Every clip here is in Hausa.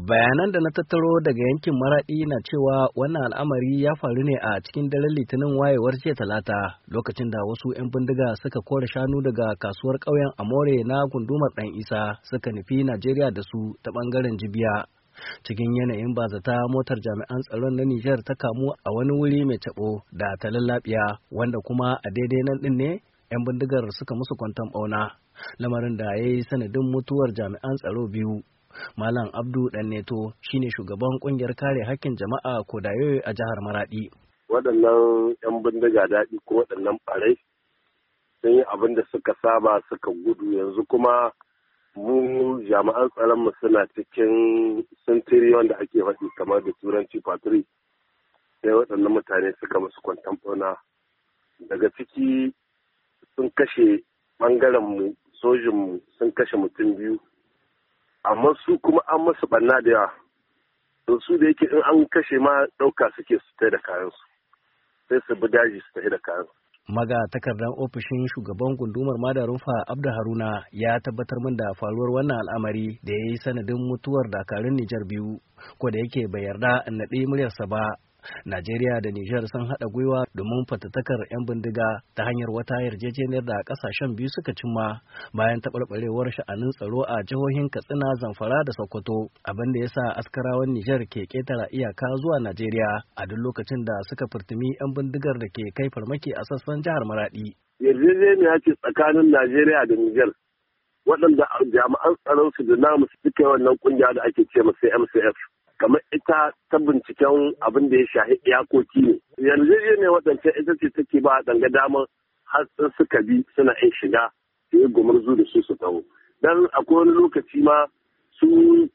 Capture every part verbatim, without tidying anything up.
Bayanan da na tattaro daga yankin Maraɗi na cewa wannan al'amari ya faru ne a cikin daren Litinin wayewar jiya Talata lokacin da wasu 'yan bindiga suka kore shanu daga kasuwar ƙauyen Amore na gundumar Ɗan Isa suka nufi Najeriya da su ta ɓangaren Jibiya. Cikin yanayin bazata motar jami'an tsaron na Nijar ta kamu a wani wuri mai taɓo da talallabiya wanda kuma a daidai nan ɗin ne 'yan bindigar suka musu kwanton ɓauna, lamarin da ya yi sanadin mutuwar jami'an tsaro biyu. Malam Abdu Danneto shine shugaban kungiyar kare hakkin jama'a Kodayo a jihar Maradi. Waɗannan 'yan bindiga daɗi ko waɗannan ɓarai sun yi abin da suka saba suka gudu, yanzu kuma mu jami'an tsaron mu suna cikin sintiri wanda ake faɗi kamar da turanci patri, sai waɗannan mutane suka musu kwantan ɓauna. Daga ciki sun kashe ɓangaren mu sojin mu sun kashe mutum biyu, amma su kuma an masu banna da yawa, to su da yake in an kashe ma ɗauka suke su tai da kayansu, sai su bi daji su tai da kayansu. Maga takardar ofishin shugaban gundumar Madarunfa Abdu Haruna ya tabbatar min da faruwar wannan al'amari da ya yi sanadin mutuwar dakarun Nijar biyu, ko da yake bai yarda in naɗi muryarsa ba. Najeriya da Nijar sun haɗa gwiwa domin fatattakar 'yan bindiga ta hanyar wata yarjejeniyar da ƙasashen biyu suka cimma bayan taɓarɓarewar sha'anin tsaro a jihohin Katsina, Zamfara da Sokoto, abin da ya sa askarawan Nijar ke ƙetara iyaka zuwa Najeriya a duk lokacin da suka furtumi 'yan bindigar da ke kai farmaki a sassan jihar Maradi. Yarjejeniya ce tsakanin Najeriya da Nijar, waɗanda jami'an tsaron su da namu suka yi wannan ƙungiya da ake ce masa M C F. Kamar ita ta binciken abin da ya shahi iyakoki ne. Yarjejeniyar waɗancan ita ce take ba danga damar har suka bi suna yin shiga su yi gumurzu da su su taho. Dan akwai wani lokaci ma su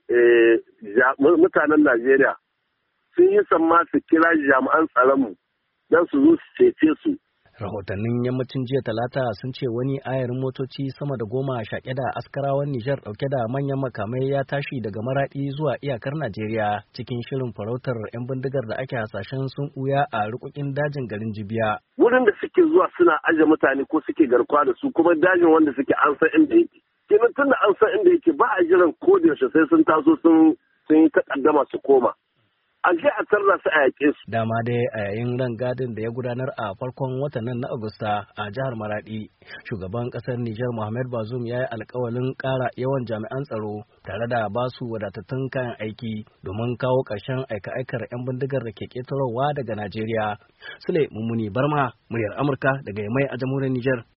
mutanen Najeriya sun yi samma su kira jami'an tsaronmu don su zo su cece su. Rahotannin yammacin jiya Talata sun ce wani ayarin motoci sama da goma shaƙe da askarawan Nijar ɗauke da manyan makamai ya tashi daga Maraɗi zuwa iyakar Najeriya cikin shirin farautar 'yan bindigar da ake hasashen sun ɓuya a rukukin dajin garin Jibiya. Wurin da suke zuwa suna aje mutane ko suke garkuwa da su, kuma dajin wanda suke an san inda yake. Kenan tunda an san inda yake ba a jiran ko da yaushe sai sun taso sun yi takaddama su koma. An je a tarra su a yaƙe su. Dama dai a yayin rangadin da ya gudanar a farkon watan nan na Agusta a jihar Maradi, shugaban ƙasar Nijar Mohamed Bazoum ya yi alƙawalin ƙara yawan jami'an tsaro tare da ba su wadatattun kayan aiki domin kawo ƙarshen aika-aikar 'yan bindigar da ke ƙetarowa daga Najeriya. Sule Mummuni Barma, muryar Amurka daga Yamai a jamhuriyar Nijar.